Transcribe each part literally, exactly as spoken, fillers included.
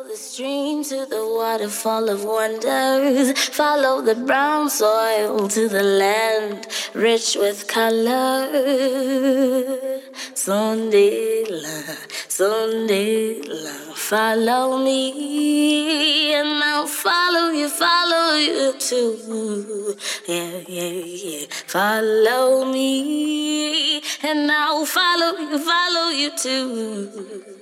the stream to the waterfall of wonders. Follow the brown soil to the land rich with color. Sondela, Sondela, follow me, and I'll follow you, follow you too. Yeah, yeah, yeah. Follow me, and I'll follow you, follow you too.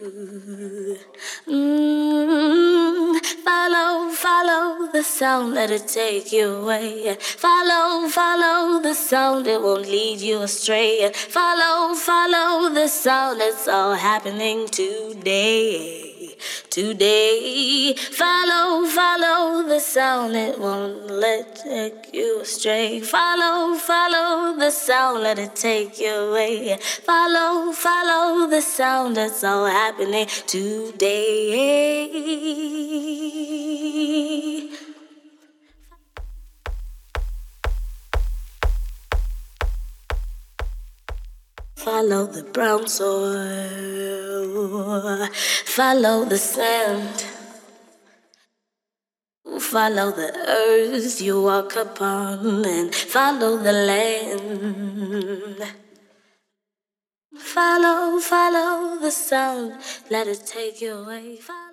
Mm, follow, follow the sound, let it take you away. Follow, follow the sound, it won't lead you astray. Follow, follow the sound, it's all happening today. Today, follow, follow the sound, it won't let take you astray. Follow, follow the sound, let it take you away. Follow, follow the sound, it's all happening today. Follow the brown soil, follow the sand, follow the earth you walk upon, and follow the land. Follow, follow the sound, let it take you away. Follow